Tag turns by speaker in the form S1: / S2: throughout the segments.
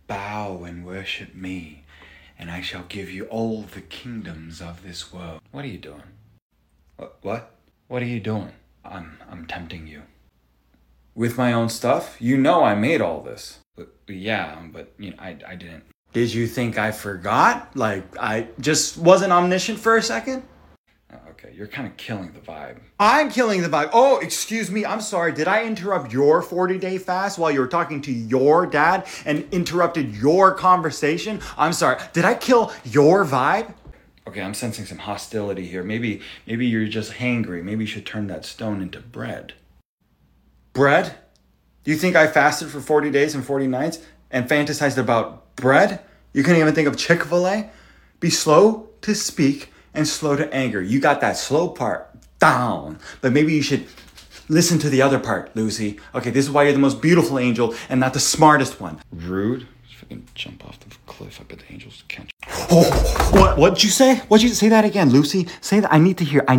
S1: Bow and worship me, and I shall give you all the kingdoms of this world. What are you doing? What? What are you doing? I'm tempting you. With my own stuff? You know I made all this. Yeah, but I didn't. Did you think I forgot? Like, I just wasn't omniscient for a second? Okay, you're kind of killing the vibe. I'm killing the vibe. Oh, excuse me. I'm sorry. Did I interrupt your 40-day fast while you were talking to your dad and interrupted your conversation? I'm sorry. Did I kill your vibe? Okay, I'm sensing some hostility here. Maybe you're just hangry. Maybe you should turn that stone into bread. Bread? Do you think I fasted for 40 days and 40 nights and fantasized about bread? You couldn't even think of Chick-fil-A? Be slow to speak and slow to anger. You got that slow part down. But maybe you should listen to the other part, Lucy. Okay, this is why you're the most beautiful angel and not the smartest one. Rude. If I can jump off the cliff, I bet the angels catch. Oh, what'd you say? What'd you say that again, Lucy? Say that. I need to hear.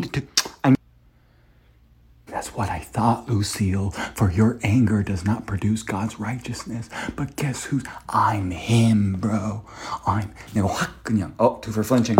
S1: That's what I thought, Lucille. For your anger does not produce God's righteousness. But guess who's? I'm him, bro. Two for flinching.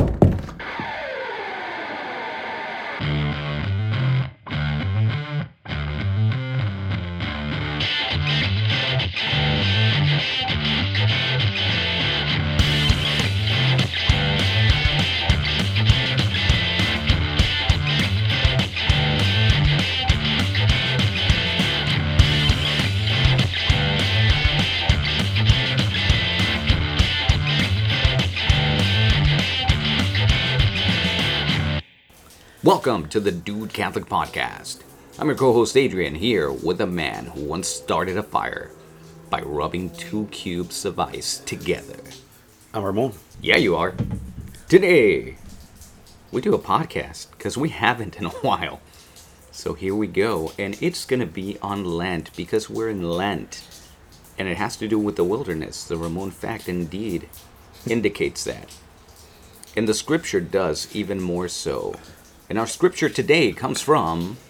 S2: Welcome to the Dude Catholic Podcast. I'm your co-host Adrian, here with a man who once started a fire by rubbing 2 cubes of ice together.
S3: I'm Ramon.
S2: Yeah, you are. Today, we do a podcast because we haven't in a while. So here we go, and it's going to be on Lent because we're in Lent. And it has to do with the wilderness. The Ramon fact indeed indicates that. And the scripture does even more so. And our scripture today comes from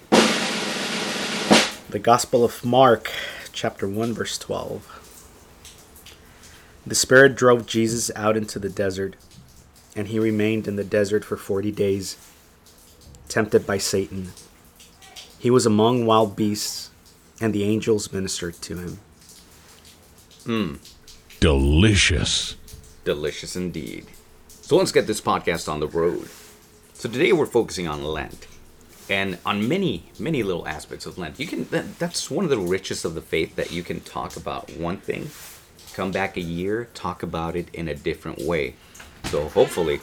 S3: the Gospel of Mark, chapter 1, verse 12. The Spirit drove Jesus out into the desert, and he remained in the desert for 40 days, tempted by Satan. He was among wild beasts, and the angels ministered to him.
S4: Delicious.
S2: Delicious indeed. So let's get this podcast on the road. So today we're focusing on Lent, and on many, many little aspects of Lent. That's one of the richest of the faith, that you can talk about one thing, come back a year, talk about it in a different way. So hopefully,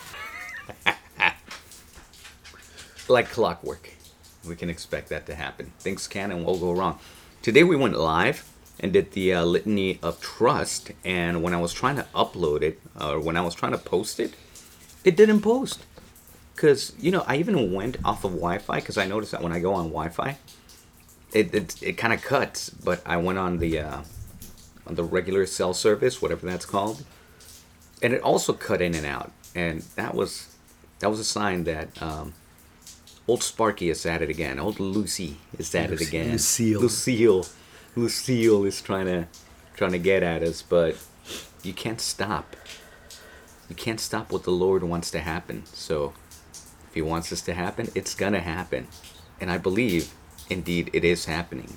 S2: like clockwork, we can expect that to happen. Things can and will go wrong. Today we went live and did the Litany of Trust, and when I was trying to upload it, or when I was trying to post it, it didn't post. Because, I even went off of Wi-Fi, because I noticed that when I go on Wi-Fi, it kind of cuts. But I went on the regular cell service, whatever that's called, and it also cut in and out. And that was a sign that old Sparky is at it again. Old Lucy is at it again. Lucille is trying to get at us, but you can't stop. You can't stop what the Lord wants to happen. So if he wants this to happen, it's going to happen. And I believe, indeed, it is happening.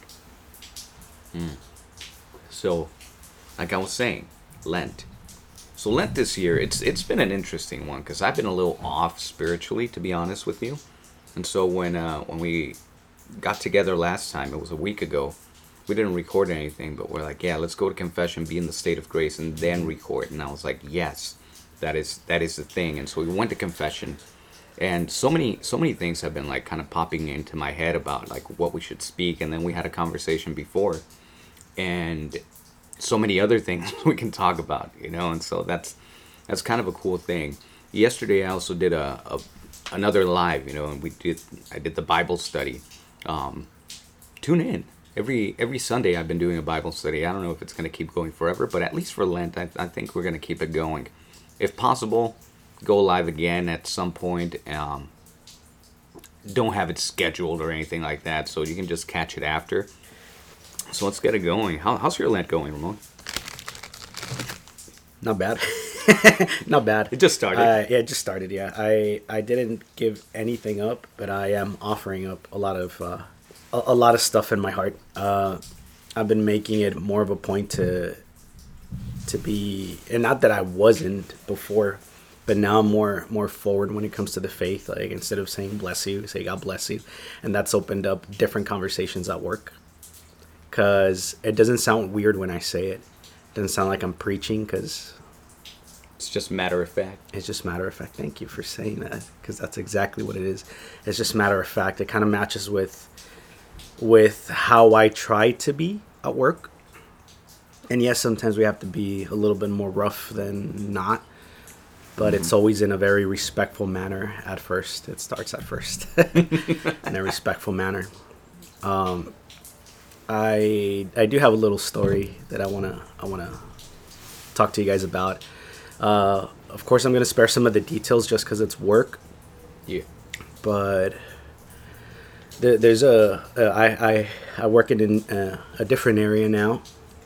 S2: So, like I was saying, Lent. So Lent this year, it's been an interesting one, because I've been a little off spiritually, to be honest with you. And so when we got together last time, it was a week ago, we didn't record anything, but we're like, yeah, let's go to confession, be in the state of grace, and then record. And I was like, yes, that is the thing. And so we went to confession. And so many things have been like kind of popping into my head about like what we should speak. And then we had a conversation before, and so many other things we can talk about, and so that's kind of a cool thing. Yesterday I also did another live, and I did the Bible study. Tune in every Sunday. I've been doing a Bible study. I don't know if it's going to keep going forever, but at least for Lent, I think we're going to keep it going. If possible, go live again at some point. Don't have it scheduled or anything like that, so you can just catch it after. So let's get it going. How's your Lent going, Ramon?
S3: Not bad. Not bad.
S2: It just started.
S3: Yeah, it just started. Yeah, I didn't give anything up, but I am offering up a lot of a lot of stuff in my heart. I've been making it more of a point to be, and not that I wasn't before, but now I'm more forward when it comes to the faith. Like, instead of saying bless you, say God bless you, and that's opened up different conversations at work. Cause it doesn't sound weird when I say it. It doesn't sound like I'm preaching, cause
S2: It's just matter of fact.
S3: it's just matter of fact. Thank you for saying that, because that's exactly what it is. It's just matter of fact. It kind of matches with how I try to be at work. And yes, sometimes we have to be a little bit more rough than not, but it's always in a very respectful manner at first. It starts at first in a respectful manner. I do have a little story that I wanna talk to you guys about. Of course, I'm gonna spare some of the details just because it's work.
S2: Yeah.
S3: But there's I work in a different area now,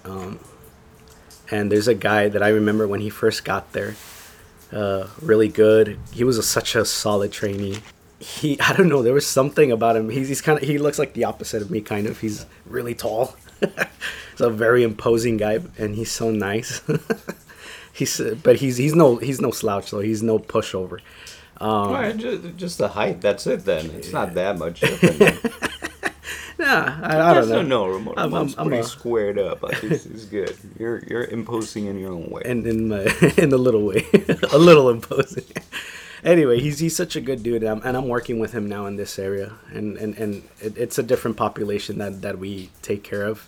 S3: and there's a guy that I remember when he first got there. Really good. He was such a solid trainee. I don't know, there was something about him. He's kind of, he looks like the opposite of me, kind of. He's really tall. He's a very imposing guy, and he's so nice. But he's no slouch though. He's no pushover.
S2: All right, just the height. That's it then. It's not that much different.
S3: Nah, I don't know.
S2: No, Ramon's
S3: I'm
S2: pretty
S3: a-
S2: squared up. It's good. You're imposing in your own way.
S3: And in a little way, a little imposing. Anyway, he's such a good dude, and I'm working with him now in this area, and it's a different population that we take care of.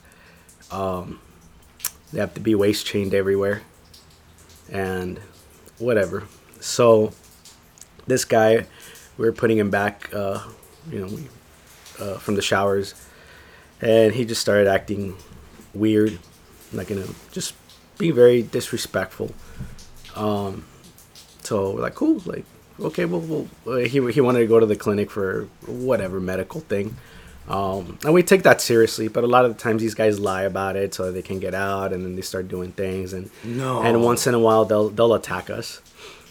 S3: They have to be waist chained everywhere, and whatever. So this guy, we were putting him back, from the showers, and he just started acting weird, like, just being very disrespectful. So we're like, cool, like, okay, well, he wanted to go to the clinic for whatever medical thing, and we take that seriously. But a lot of the times these guys lie about it so they can get out, and then they start doing things, and once in a while they'll attack us.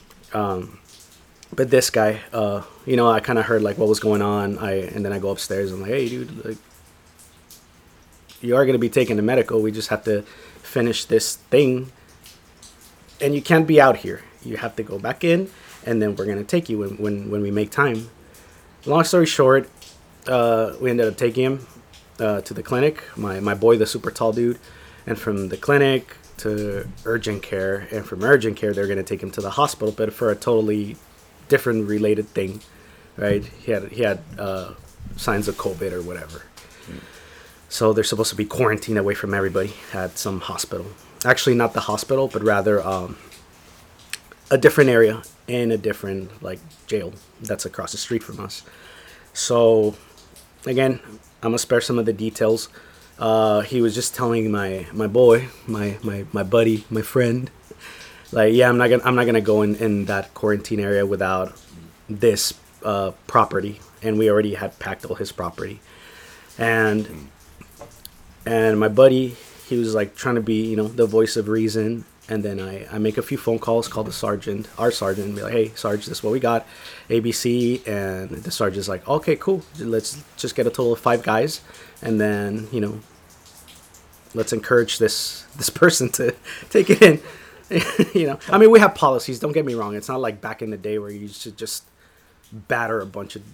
S3: But this guy, I kind of heard like what was going on. And then I go upstairs and I'm like, hey, dude, like, you are gonna be taken to medical. We just have to finish this thing, and you can't be out here. You have to go back in, and then we're gonna take you when we make time. Long story short, we ended up taking him to the clinic. My boy, the super tall dude, and from the clinic to urgent care, and from urgent care they're gonna take him to the hospital, but for a totally different related thing, right? He had signs of COVID or whatever. So they're supposed to be quarantined away from everybody at some hospital. Actually, not the hospital, but rather a different area in a different like jail that's across the street from us. So again, I'm gonna spare some of the details. He was just telling my boy, my buddy, my friend, like, yeah, I'm not gonna go in that quarantine area without this property, and we already had packed all his property, and my buddy, he was like trying to be, the voice of reason, and then I make a few phone calls, call the sergeant, our sergeant, and be like, hey, Sarge, this is what we got, ABC, and the sergeant's like, okay, cool, let's just get a total of 5 guys, and then, let's encourage this person to take it in. I mean, we have policies, don't get me wrong. It's not like back in the day where you should just batter a bunch of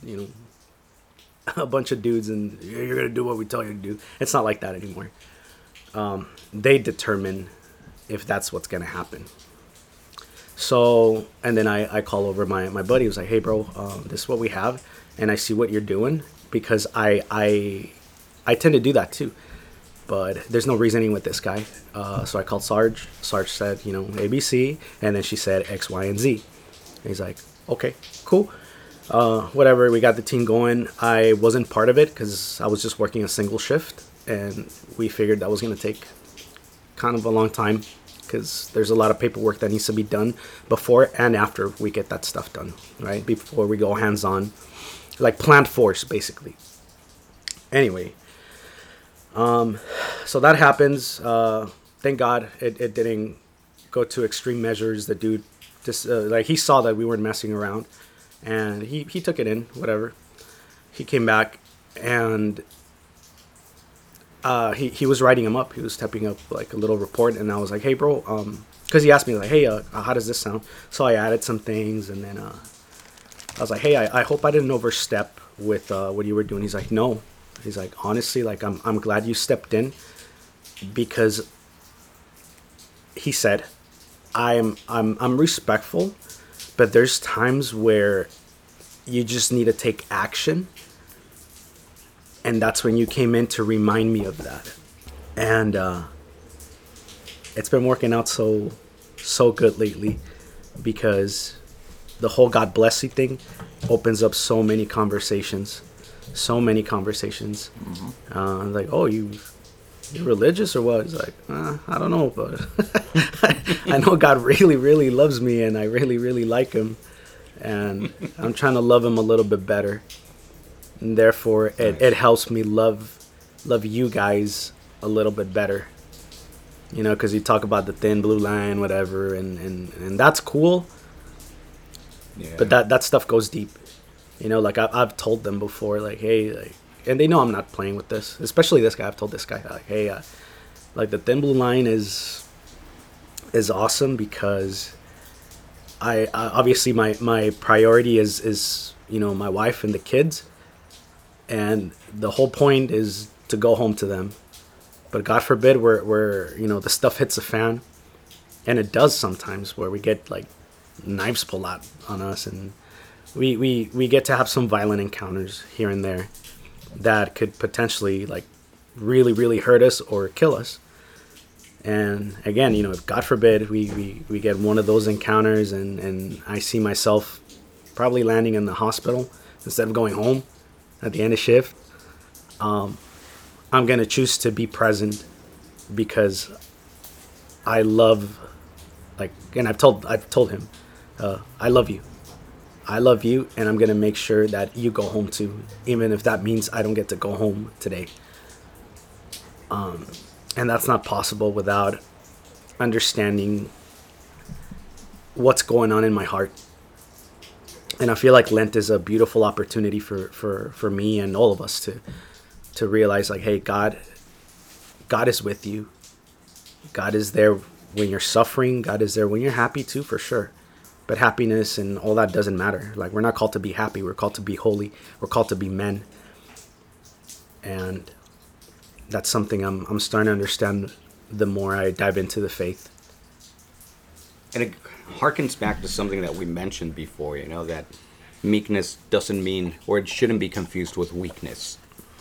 S3: dudes and you're going to do what we tell you to do. It's not like that anymore. They determine if that's what's going to happen. So, and then I call over my buddy. He was like, hey, bro, this is what we have. And I see what you're doing, because I tend to do that too. But there's no reasoning with this guy. So I called Sarge. Sarge said, ABC. And then she said X, Y, and Z. And he's like, okay, cool. Whatever, we got the team going. I wasn't part of it because I was just working a single shift. And we figured that was going to take kind of a long time, because there's a lot of paperwork that needs to be done before and after we get that stuff done, right? Before we go hands-on. Like planned force, basically. Anyway. So that happens. Thank God it didn't go to extreme measures. The dude just like he saw that we weren't messing around, and he took it in. Whatever. He came back and he was writing him up. He was typing up like a little report, and I was like, "Hey, bro," because he asked me like, "Hey, how does this sound?" So I added some things, and then I was like, "Hey, I hope I didn't overstep with what you were doing." He's like, "No." He's like, "Honestly, like I'm glad you stepped in, because," he said, I'm respectful, but there's times where you just need to take action." And that's when you came in to remind me of that. And it's been working out so good lately, because the whole God bless you thing opens up so many conversations. Like, "Oh, you're religious or what?" He's like, "I don't know, but I know God really, really loves me, and I really, really like him. And I'm trying to love him a little bit better. And therefore, it helps me love you guys a little bit better. You know, because you talk about the thin blue line, whatever, and that's cool.
S2: Yeah.
S3: But that stuff goes deep. You know, like I've told them before, like, hey, like, and they know I'm not playing with this. Especially this guy. I've told this guy, like, hey, like the thin blue line is awesome, because I obviously my priority is you know, my wife and the kids, and the whole point is to go home to them. But God forbid where you know, the stuff hits the fan, and it does sometimes, where we get like knives pulled out on us, and we get to have some violent encounters here and there that could potentially like really, really hurt us or kill us. And again, you know, if God forbid we get one of those encounters, and I see myself probably landing in the hospital instead of going home at the end of shift, I'm going to choose to be present, because I love, like, and I've told him, I love you. I love you, and I'm going to make sure that you go home too, even if that means I don't get to go home today. And that's not possible without understanding what's going on in my heart. And I feel like Lent is a beautiful opportunity for me and all of us to realize, like, hey, God is with you. God is there when you're suffering. God is there when you're happy too, for sure. But happiness and all that doesn't matter. Like, we're not called to be happy. We're called to be holy. We're called to be men. And that's something I'm starting to understand the more I dive into the faith.
S2: And it harkens back to something that we mentioned before, you know, that meekness doesn't mean, or it shouldn't be confused with weakness.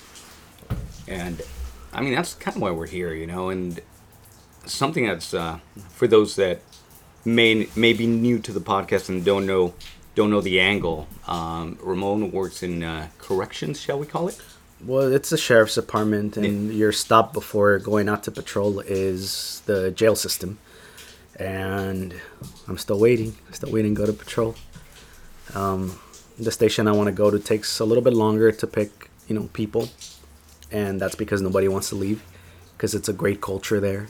S2: And I mean, that's kind of why we're here, you know, and something that's, for those that may be new to the podcast and don't know the angle, Ramon works in corrections, shall we call it?
S3: Well, it's the sheriff's department, and your stop before going out to patrol is the jail system. And I'm still waiting to go to patrol. The station I want to go to takes a little bit longer to pick, you know, people. And that's because nobody wants to leave, because it's a great culture there.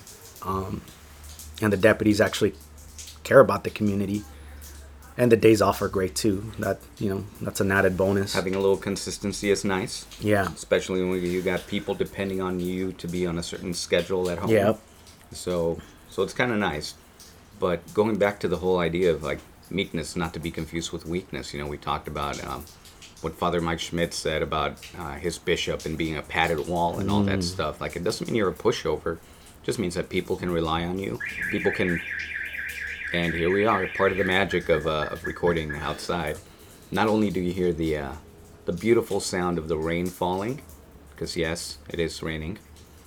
S3: And the deputies actually care about the community. And the days off are great too. That, you know, that's an added bonus.
S2: Having a little consistency is nice.
S3: Yeah.
S2: Especially when you got people depending on you to be on a certain schedule at home.
S3: Yep.
S2: So it's kind of nice. But going back to the whole idea of like meekness, not to be confused with weakness. You know, we talked about what Father Mike Schmidt said about his bishop and being a padded wall and all that stuff. Like, it doesn't mean you're a pushover. It just means that people can rely on you. People can. And here we are, part of the magic of recording outside. Not only do you hear the beautiful sound of the rain falling, because yes, it is raining,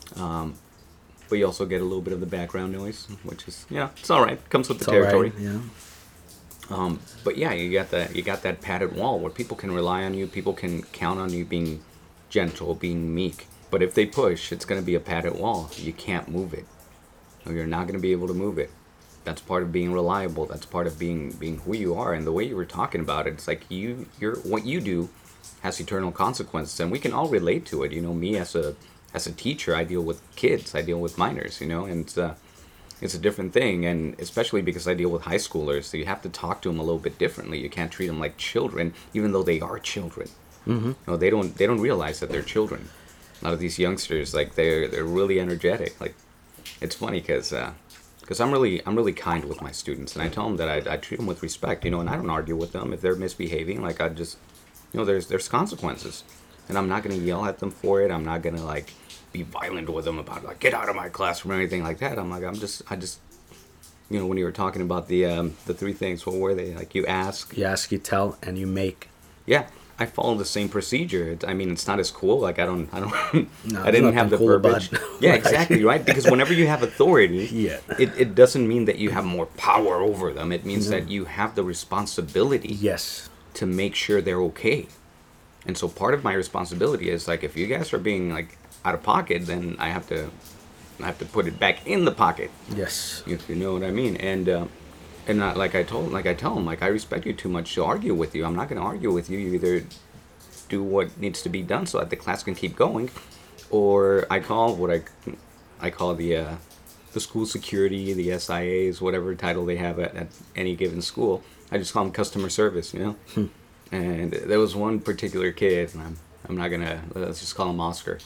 S2: but you also get a little bit of the background noise, which is, yeah, it's all right. Comes with the territory.
S3: Right, yeah.
S2: But yeah, you got that padded wall where people can rely on you. People can count on you being gentle, being meek. But if they push, it's going to be a padded wall. You can't move it. Or you're not going to be able to move it. That's part of being reliable. That's part of being who you are. And the way you were talking about it, it's like you're what you do has eternal consequences, and we can all relate to it. You know, me as a teacher, I deal with kids, I deal with minors. You know, and It's a different thing, and especially because I deal with high schoolers, so you have to talk to them a little bit differently. You can't treat them like children, even though they are children. Mm-hmm. No, they don't realize that they're children. A lot of these youngsters, like they're really energetic. Like, it's funny because I'm really kind with my students, and I tell them that I treat them with respect, and I don't argue with them if they're misbehaving. Like, I just, there's consequences, and I'm not gonna yell at them for it. I'm not gonna like be violent with them about like get out of my classroom or anything like that. I just when you were talking about the three things, what were they? Like, you ask,
S3: you tell, and you make.
S2: Yeah, I follow the same procedure. It's not as cool. Like, I don't
S3: No,
S2: I didn't have the
S3: cool
S2: verbiage. Yeah,
S3: Right.
S2: exactly, right? Because whenever you have authority,
S3: Yeah.
S2: it doesn't mean that you have more power over them. It means that you have the responsibility
S3: Yes.
S2: to make sure they're okay. And so part of my responsibility is like, if you guys are being like out of pocket, then I have to put it back in the pocket.
S3: Yes.
S2: If you know what I mean. And not, like I tell them, like, I respect you too much to argue with you. I'm not going to argue with you. You either do what needs to be done so that the class can keep going, or I call I call the school security, the SIAs, whatever title they have at any given school. I just call them customer service, And there was one particular kid, and I'm not gonna, let's just call him Oscar.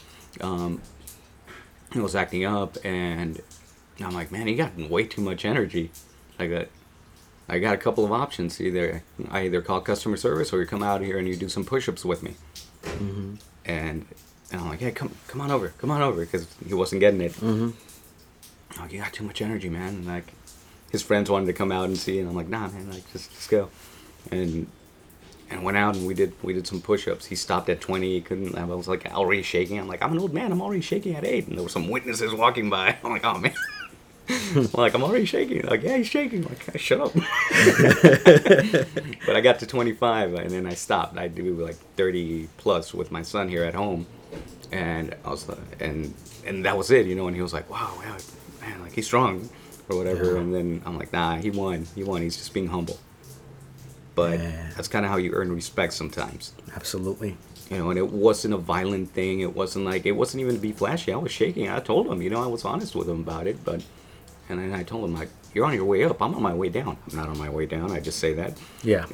S2: He was acting up, and I'm like, man, he got way too much energy. Like that. I got a couple of options. I either call customer service, or you come out here and you do some push-ups with me.
S3: Mm-hmm.
S2: And I'm like, hey, come on over, because he wasn't getting it.
S3: Mm-hmm.
S2: Oh, you got too much energy, man. And like, his friends wanted to come out and see, and I'm like, nah, man, like just go. And went out and we did some push-ups. He stopped at 20. He couldn't. I was like already shaking. I'm like, I'm an old man. I'm already shaking at 8. And there were some witnesses walking by. I'm like, oh man. Like, I'm already shaking. Like, yeah, he's shaking. Like, shut up. But I got to 25, and then I stopped. I do like 30 plus with my son here at home, and I was and that was it, And he was like, wow, man, like he's strong or whatever.
S3: Yeah.
S2: And then I'm like, nah, he won. He's just being humble. But
S3: Yeah.
S2: that's kind of how you earn respect sometimes.
S3: Absolutely.
S2: And it wasn't a violent thing. It wasn't even to be flashy. I was shaking. I told him, I was honest with him about it, but. And then I told him, like, you're on your way up. I'm on my way down. I'm not on my way down. I just say that.
S3: Yeah.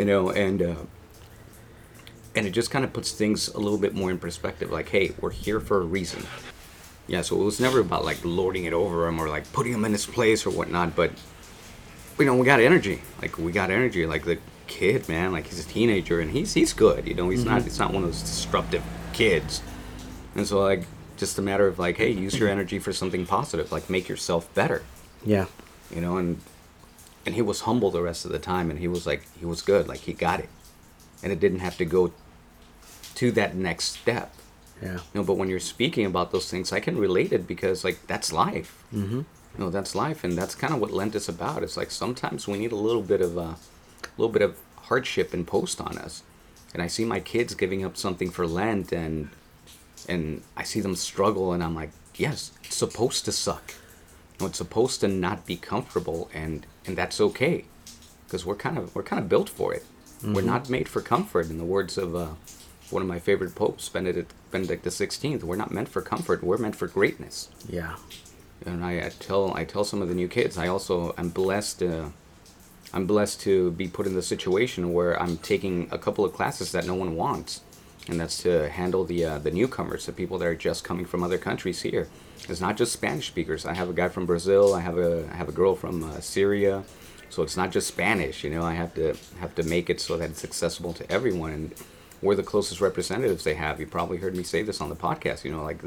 S2: And it just kind of puts things a little bit more in perspective. Like, hey, we're here for a reason. Yeah, so it was never about, like, lording it over him or, like, putting him in his place or whatnot. But, we got energy. Like, the kid, man, like, he's a teenager and he's good. He's not one of those disruptive kids. And so, like, just a matter of, like, hey, use your energy for something positive. Like, make yourself better.
S3: Yeah.
S2: And he was humble the rest of the time, and he was good, like he got it, and it didn't have to go to that next step.
S3: Yeah.
S2: But when you're speaking about those things, I can relate it because like that's life.
S3: Mm-hmm.
S2: That's life, and that's kind of what Lent is about. It's like sometimes we need a little bit of hardship imposed on us, and I see my kids giving up something for Lent, and I see them struggle, and I'm like, yes, it's supposed to suck. It's supposed to not be comfortable, and that's okay, because we're kind of built for it. Mm-hmm. We're not made for comfort. In the words of one of my favorite popes, Benedict XVI, we're not meant for comfort. We're meant for greatness.
S3: Yeah.
S2: And I tell some of the new kids. I'm blessed. I'm blessed to be put in the situation where I'm taking a couple of classes that no one wants, and that's to handle the newcomers, the people that are just coming from other countries here. It's not just Spanish speakers. I have a guy from Brazil. I have a girl from Syria. So it's not just Spanish. I have to make it so that it's accessible to everyone. And we're the closest representatives they have. You probably heard me say this on the podcast.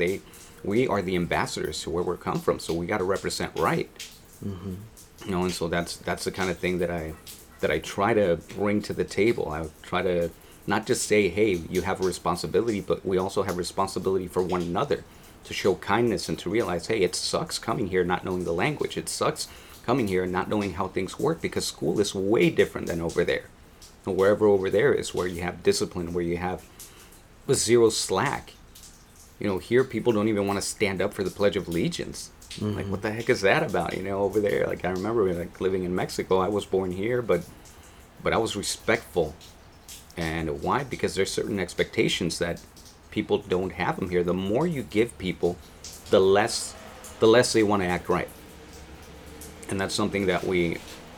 S2: We are the ambassadors to where we come from. So we got to represent right. Mm-hmm. And so that's the kind of thing that I try to bring to the table. I try to not just say, hey, you have a responsibility, but we also have responsibility for one another. To show kindness and to realize, hey, it sucks coming here not knowing the language. It sucks coming here and not knowing how things work, because school is way different than over there. And wherever over there is where you have discipline, where you have zero slack. Here people don't even want to stand up for the Pledge of Allegiance. Mm-hmm. Like, what the heck is that about? Over there, like I remember like living in Mexico. I was born here, but I was respectful. And why? Because there's certain expectations that people don't have them here. The more you give people, the less they want to act right. And that's something that we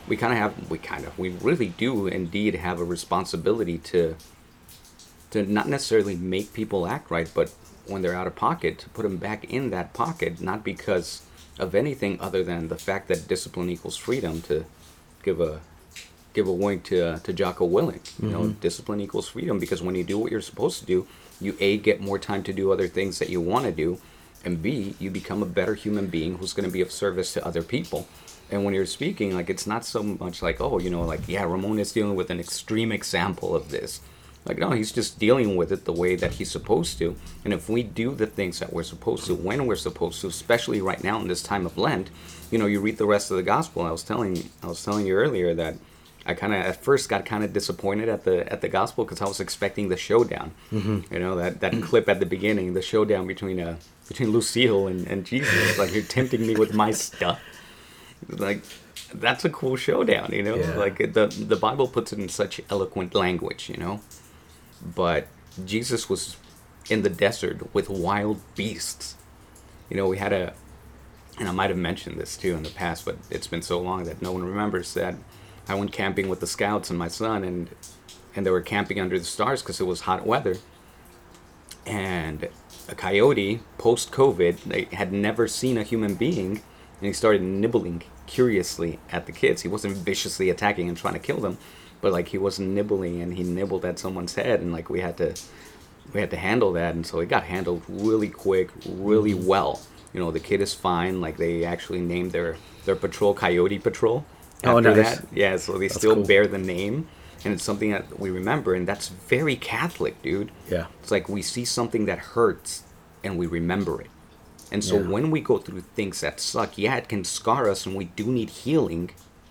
S2: we really do indeed have a responsibility to not necessarily make people act right, but when they're out of pocket, to put them back in that pocket, not because of anything other than the fact that discipline equals freedom. To give a wink to Jocko Willink, you know, discipline equals freedom, because when you do what you're supposed to do, you A, get more time to do other things that you want to do, and B, you become a better human being who's going to be of service to other people. And when you're speaking, like, it's not so much like, oh, you know, like, yeah, Ramon is dealing with an extreme example of this. Like, no, he's just dealing with it the way that he's supposed to. And if we do the things that we're supposed to, when we're supposed to, especially right now in this time of Lent, you know, you read the rest of the gospel. I was telling you earlier that I kind of at first got kind of disappointed at the gospel, because I was expecting the showdown. Mm-hmm. You know, that clip at the beginning, the showdown between Lucille and Jesus. Like, you're tempting me with my stuff. Like, that's a cool showdown, you know. Yeah. Like, the Bible puts it in such eloquent language, you know. But Jesus was in the desert with wild beasts. You know, we had and I might have mentioned this too in the past, but it's been so long that no one remembers that I went camping with the scouts and my son, and they were camping under the stars because it was hot weather. And a coyote, post-COVID, they had never seen a human being, and he started nibbling curiously at the kids. He wasn't viciously attacking and trying to kill them, but like, he was nibbling, and he nibbled at someone's head, and like, we had to handle that. And so it got handled really quick, really well. You know, the kid is fine. Like, they actually named their patrol Coyote Patrol after that. Yeah, so that's still cool. Bear the name, and it's something that we remember, and that's very Catholic, dude. Yeah. It's like, we see something that hurts and we remember it. And so when we go through things that suck, yeah, it can scar us, and we do need healing,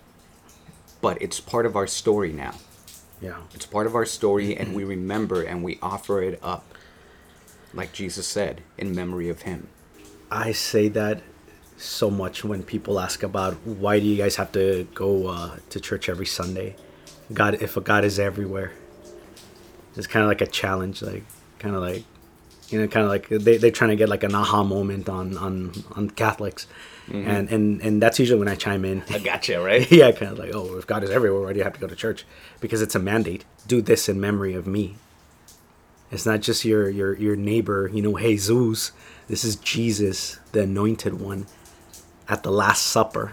S2: but it's part of our story now. Yeah. It's part of our story, and we remember, and we offer it up, like Jesus said, in memory of him.
S3: I say that so much when people ask about, why do you guys have to go to church every Sunday? If God is everywhere. It's kind of like a challenge, like, kind of like they're trying to get like an aha moment on Catholics. Mm-hmm. And that's usually when I chime in.
S2: I gotcha, right?
S3: Yeah, kind of like, oh, if God is everywhere, why do you have to go to church? Because it's a mandate. Do this in memory of me. It's not just your neighbor, you know, Jesus. This is Jesus, the anointed one, at the Last Supper.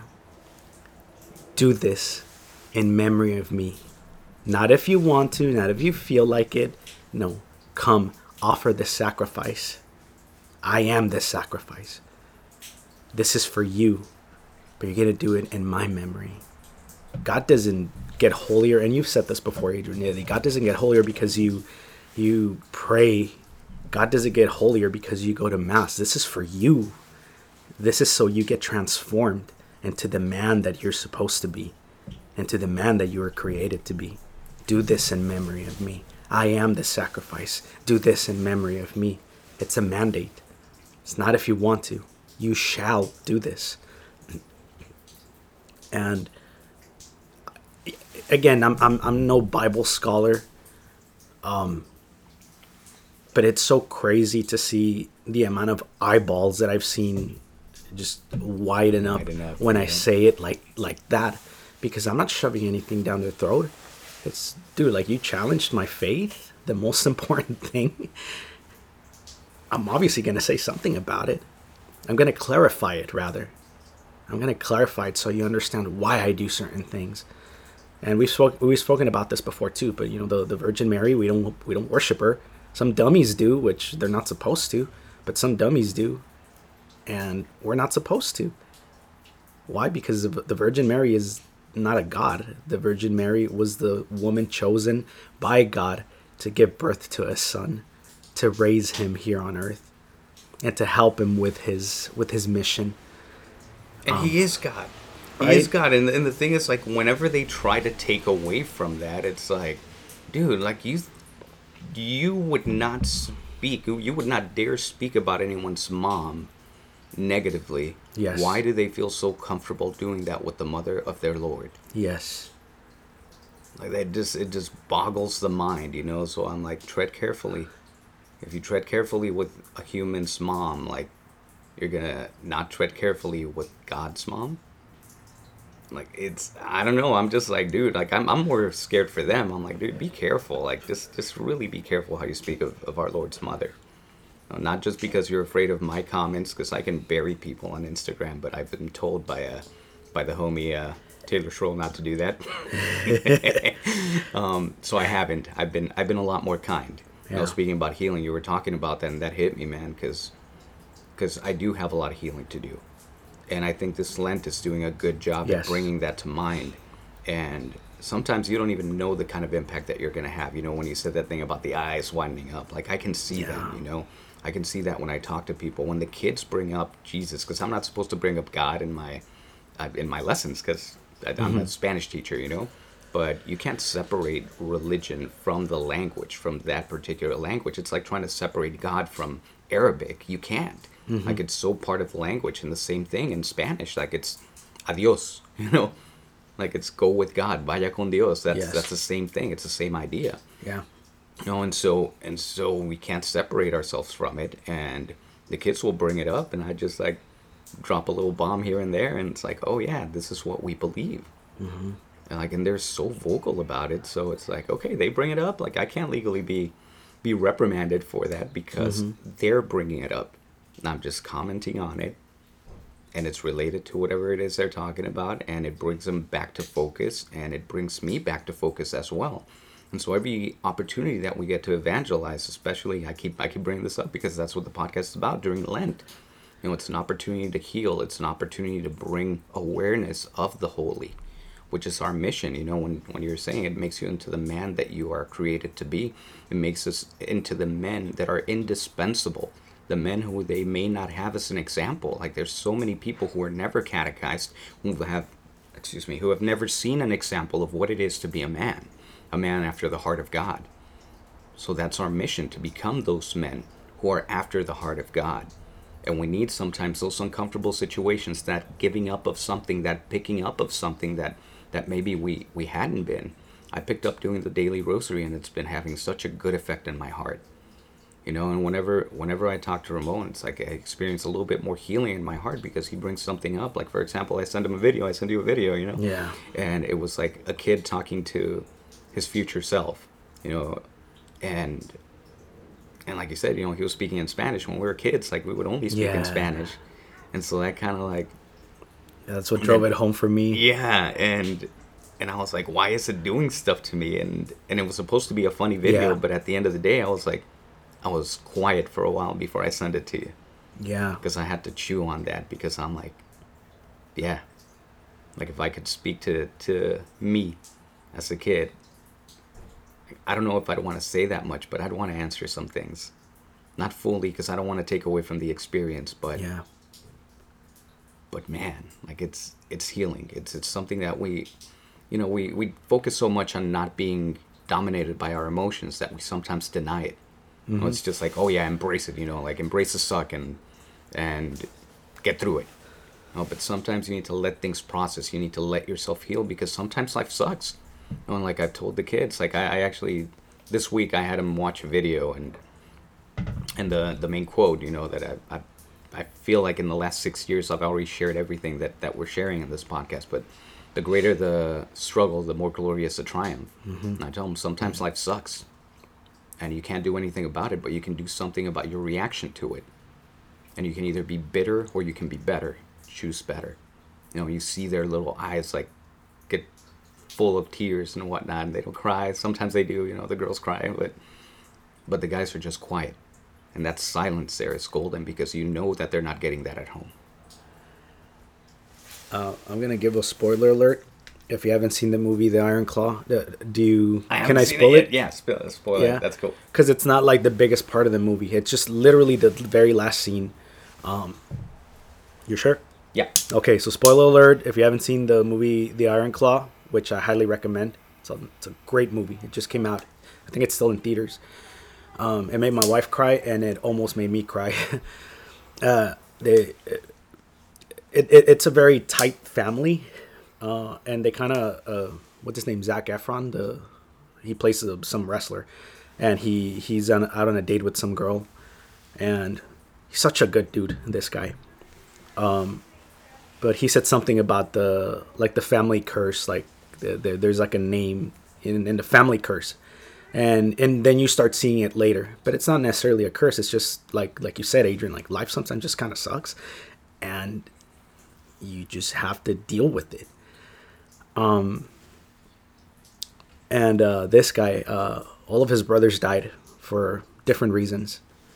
S3: Do this in memory of me. Not if you want to, not if you feel like it. No, come, offer this sacrifice. I am this sacrifice. This is for you, but you're going to do it in my memory. God doesn't get holier, and you've said this before, Adrian. God doesn't get holier because you pray. God doesn't get holier because you go to Mass. This is for you. This is so you get transformed into the man that you're supposed to be, into the man that you were created to be. Do this in memory of me. I am the sacrifice. Do this in memory of me. It's a mandate. It's not if you want to. You shall do this. And again, I'm no Bible scholar, but it's so crazy to see the amount of eyeballs that I've seen just widen up when I say it like that, because I'm not shoving anything down their throat. It's, dude, like, you challenged my faith, the most important thing. I'm obviously going to say something about it. I'm going to clarify it, rather. I'm going to clarify it so you understand why I do certain things. And we've spoken about this before too, but you know, the Virgin Mary, we don't worship her. Some dummies do, which they're not supposed to, but some dummies do, and we're not supposed to. Why? Because the Virgin Mary is not a god. The Virgin Mary was the woman chosen by God to give birth to a son, to raise him here on earth, and to help him with his mission.
S2: And he is God. He is God. And the thing is, like, whenever they try to take away from that, it's like, dude, like, you would not speak, you would not dare speak about anyone's mom negatively. Yes. Why do they feel so comfortable doing that with the mother of their Lord? Yes. Like, it just boggles the mind, you know? So I'm like, tread carefully. If you tread carefully with a human's mom, like, you're gonna not tread carefully with God's mom? Like, it's, I don't know. I'm just like, dude, like, I'm more scared for them. I'm like, dude, be careful. Like, just really be careful how you speak of our Lord's mother. Not just because you're afraid of my comments, because I can bury people on Instagram, but I've been told by the homie Taylor Schroll not to do that. So I haven't. I've been a lot more kind. You know, speaking about healing, you were talking about that, and that hit me, man, because I do have a lot of healing to do. And I think this Lent is doing a good job at bringing that to mind. And sometimes you don't even know the kind of impact that you're going to have. You know, when you said that thing about the eyes widening up, like, I can see that, you know. I can see that when I talk to people. When the kids bring up Jesus, because I'm not supposed to bring up God in my lessons, because I'm a Spanish teacher, you know. But you can't separate religion from the language, from that particular language. It's like trying to separate God from Arabic. You can't. Like, it's so part of the language. And the same thing in Spanish. Like, it's adios, you know. Like, it's go with God, vaya con Dios. That's the same thing. It's the same idea.
S3: Yeah.
S2: You know, and so we can't separate ourselves from it. And the kids will bring it up, and I just, like, drop a little bomb here and there, and it's like, oh yeah, this is what we believe. And like, and they're so vocal about it. So it's like, okay, they bring it up. Like, I can't legally be reprimanded for that because they're bringing it up. And I'm just commenting on it, and it's related to whatever it is they're talking about, and it brings them back to focus, and it brings me back to focus as well. And so every opportunity that we get to evangelize, especially, I keep bringing this up because that's what the podcast is about during Lent. You know, it's an opportunity to heal. It's an opportunity to bring awareness of the holy, which is our mission. You know, when you're saying it makes you into the man that you are created to be, it makes us into the men that are indispensable, the men who they may not have as an example. Like, there's so many people who are never catechized, who have never seen an example of what it is to be a man after the heart of God. So that's our mission, to become those men who are after the heart of God. And we need sometimes those uncomfortable situations, that giving up of something, that picking up of something that maybe we hadn't been. I picked up doing the daily rosary, and it's been having such a good effect in my heart. You know, and whenever I talk to Ramon, it's like I experience a little bit more healing in my heart because he brings something up. Like, for example, I send you a video, you know?
S3: Yeah.
S2: And it was like a kid talking to his future self, you know, and like you said, you know, he was speaking in Spanish. When we were kids, like, we would only speak in Spanish. And so that kind of like...
S3: Yeah, that's what drove it home for me.
S2: Yeah, and I was like, why is it doing stuff to me? And it was supposed to be a funny video, but at the end of the day, I was quiet for a while before I sent it to you.
S3: Yeah.
S2: Because I had to chew on that, because I'm like, yeah. Like, if I could speak to me as a kid, I don't know if I'd want to say that much, but I'd want to answer some things. Not fully, because I don't want to take away from the experience, but...
S3: Yeah.
S2: But man, like, it's healing. It's something that we focus so much on not being dominated by our emotions that we sometimes deny it. You know, it's just like, oh yeah, embrace it, you know, like, embrace the suck and get through it. No, but sometimes you need to let things process. You need to let yourself heal, because sometimes life sucks. You know, and like I've told the kids, like, I actually, this week I had them watch a video, and the main quote, you know, that I feel like in the last 6 years I've already shared everything that we're sharing in this podcast, but the greater the struggle, the more glorious the triumph. And I tell them, sometimes life sucks, and you can't do anything about it, but you can do something about your reaction to it. And you can either be bitter or you can be better. Choose better. You know, you see their little eyes, like, get full of tears and whatnot, and they don't cry. Sometimes they do, you know, the girls cry, but the guys are just quiet. And that silence there is golden, because you know that they're not getting that at home.
S3: I'm going to give a spoiler alert. If you haven't seen the movie The Iron Claw, can I spoil it?
S2: Yeah, spoil it. That's cool.
S3: Because it's not like the biggest part of the movie. It's just literally the very last scene. You sure?
S2: Yeah.
S3: Okay, so spoiler alert. If you haven't seen the movie The Iron Claw, which I highly recommend, it's a great movie. It just came out. I think it's still in theaters. It made my wife cry, and it almost made me cry. It's a very tight family, and they kind of what's his name, Zac Efron. He plays some wrestler, and he's out on a date with some girl, and he's such a good dude. This guy, but he said something about the family curse, like there's like a name in the family curse, and then you start seeing it later, but it's not necessarily a curse. It's just like you said, Adrian, like life sometimes just kind of sucks, and you just have to deal with it. And this guy, all of his brothers died for different reasons,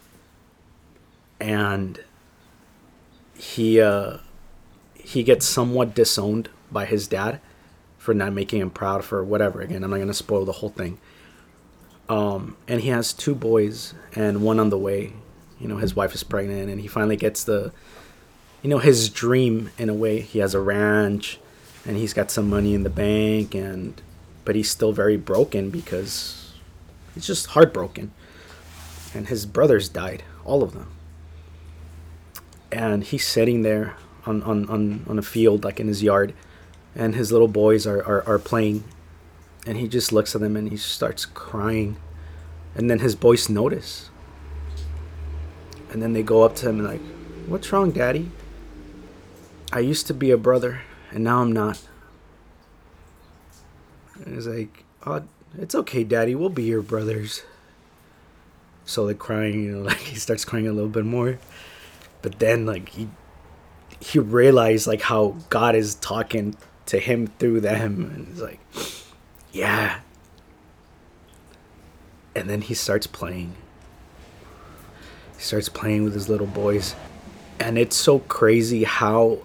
S3: and he gets somewhat disowned by his dad for not making him proud, for whatever. Again, I'm not going to spoil the whole thing. And he has 2 boys and one on the way. You know, his wife is pregnant, and he finally gets his dream in a way. He has a ranch, and he's got some money in the bank, but he's still very broken because he's just heartbroken. And his brothers died, all of them. And he's sitting there on a field, like in his yard, and his little boys are playing, and he just looks at them and he starts crying. And then his boys notice, and then they go up to him and like, "What's wrong, Daddy? I used to be a brother and now I'm not." And he's like, "Oh, it's okay, Daddy, we'll be your brothers." So they're crying, like he starts crying a little bit more. But then like he realized like how God is talking to him through them, and he's like, "Yeah." And then he starts playing. He starts playing with his little boys. And it's so crazy how,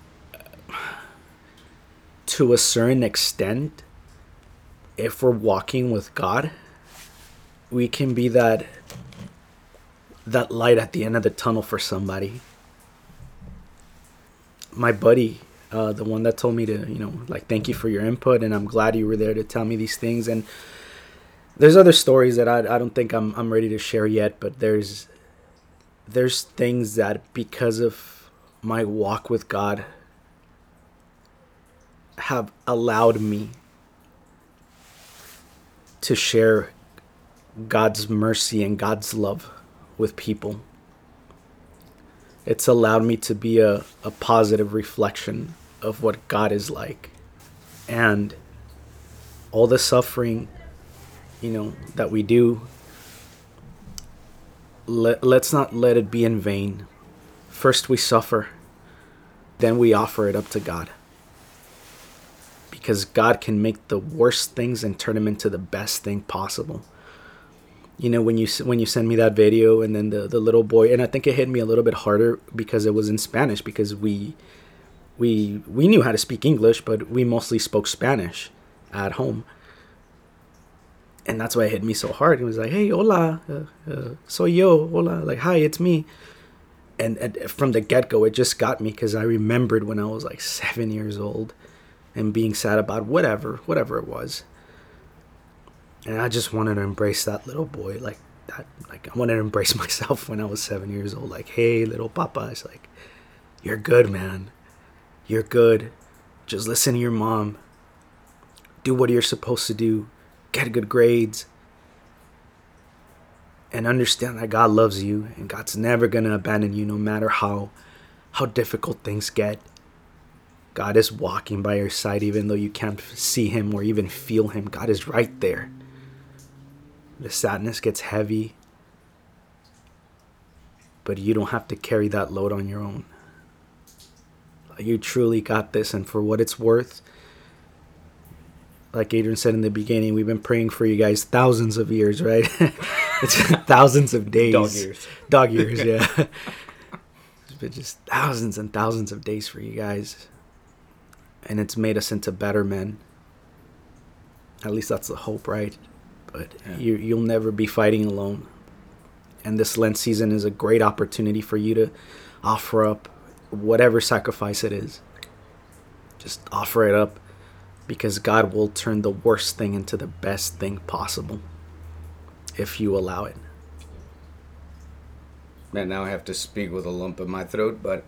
S3: to a certain extent, if we're walking with God, we can be that light at the end of the tunnel for somebody. My buddy, the one that told me to, thank you for your input, and I'm glad you were there to tell me these things. And there's other stories that I don't think I'm ready to share yet, but there's things that, because of my walk with God, have allowed me to share God's mercy and God's love with people. It's allowed me to be a positive reflection of what God is like. And all the suffering, that we do, let's not let it be in vain. First we suffer, then we offer it up to God. Because God can make the worst things and turn them into the best thing possible. When you send me that video, and then the little boy, and I think it hit me a little bit harder because it was in Spanish, because we knew how to speak English, but we mostly spoke Spanish at home. And that's why it hit me so hard. It was like, "Hey, hola, soy yo, hola," like, "Hi, it's me." And from the get-go, it just got me, because I remembered when I was like 7 years old and being sad about whatever it was. And I just wanted to embrace that little boy like that. Like, I wanted to embrace myself when I was 7 years old. Like, "Hey, little papa," it's like, "You're good, man. You're good. Just listen to your mom. Do what you're supposed to do. Get good grades. And understand that God loves you, and God's never going to abandon you, no matter how difficult things get. God is walking by your side, even though you can't see him or even feel him. God is right there. The sadness gets heavy, but you don't have to carry that load on your own. You truly got this, and for what it's worth, like Adrian said in the beginning, we've been praying for you guys thousands of years, right? It's thousands of days. Dog years, yeah. It's been just thousands and thousands of days for you guys. And it's made us into better men. At least that's the hope, right? But you'll never be fighting alone. And this Lent season is a great opportunity for you to offer up whatever sacrifice it is. Just offer it up, because God will turn the worst thing into the best thing possible if you allow it.
S2: Man, now I have to speak with a lump in my throat, but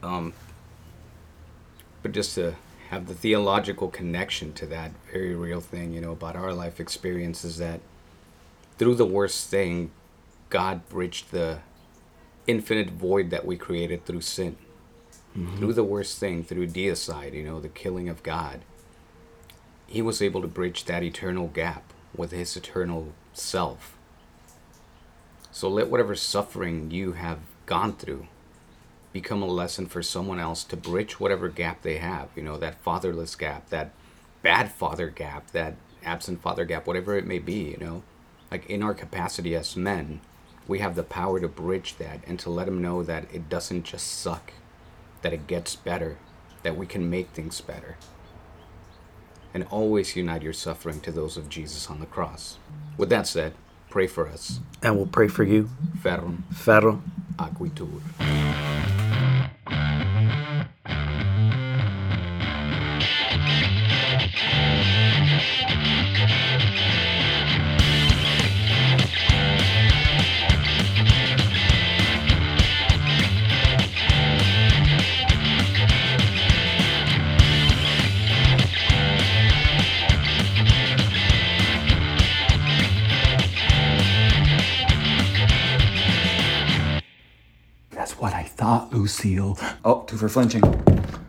S2: just to have the theological connection to that very real thing, about our life experiences, that through the worst thing, God bridged the infinite void that we created through sin. through the worst thing, through deicide, the killing of God, he was able to bridge that eternal gap with his eternal self. So let whatever suffering you have gone through become a lesson for someone else to bridge whatever gap they have, that fatherless gap, that bad father gap, that absent father gap, whatever it may be, like in our capacity as men, we have the power to bridge that and to let them know that it doesn't just suck, that it gets better, that we can make things better. And always unite your suffering to those of Jesus on the cross. With that said, pray for us.
S3: And we'll pray for you.
S2: Ferrum
S3: Ferro.
S2: Aquitur.
S1: That's what I thought, Lucille. Oh, two for flinching.